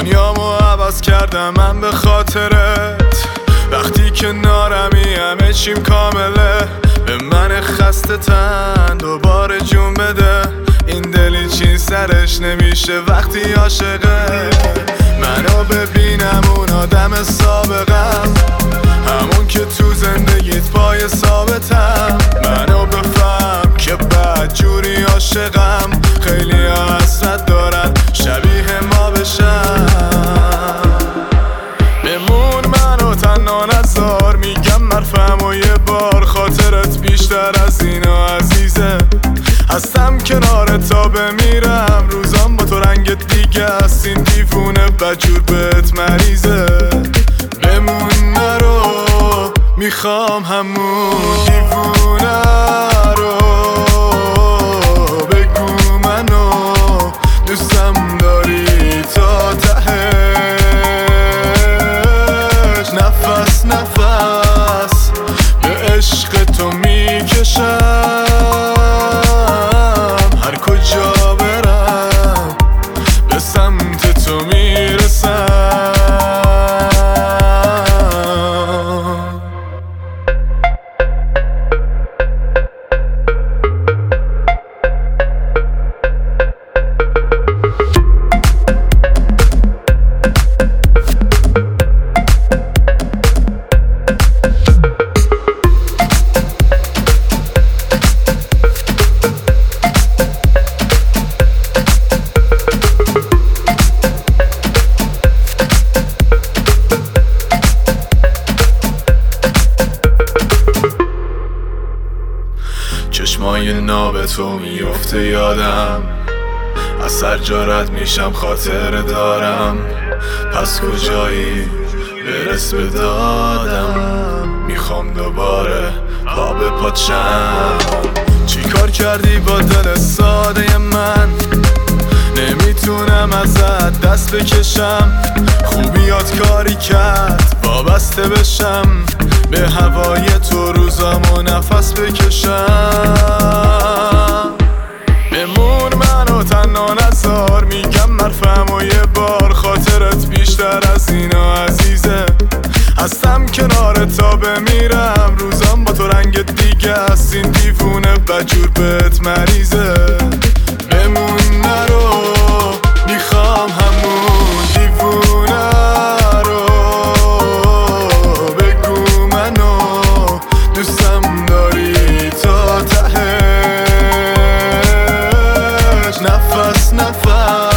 دنیامو عوض کردم من به خاطرت. وقتی کنارمی همه چیم کامله. به من خسته تن دوباره جون بده. این دلی چین سرش نمیشه وقتی عاشقه. منو ببینم اون آدم سابقم، همون که تو زندگیت پای ثابتم. منو بفهم که بد جوری عاشقم. خیلی ها حسرت دارن شبیه ما بشن. بمون منو تنها نذار، میگم مرفم و یه بار. خاطرت بیشتر از اینا عزیزه. هستم کنار تا بمیرم. روزام با تو رنگ دیگه است. این دیوونه بجور بهت مریضه. بمون نرو، میخوام همون دیوونه رو. بگو منو دوستم داری تا تهش. نفس نفس به عشق تو میکشم. هر کجا برم به سمت تو میرسم. چشمای ناب تو میفته یادم. از سر جارت میشم خاطره دارم. پس کجایی برس به دادم. میخوام دوباره پا به پاچم. چی کار کردی با دل ساده من؟ نمیتونم ازت دست بکشم. خوبیات کاری کرد وابسته بشم. به هوای تو روزامو نفس بکشم. بمون منو تنها نذار، میگم مرفم و یه بار. خاطرت بیشتر از اینا عزیزه. هستم کنار تا بمیرم. روزام با تو رنگ دیگه است. این دیوونه بجور بهت مریضه. بمون نرو، میخوام همون دیوونه رو. بگو منو دوستم داری تا تهش. نفس نفس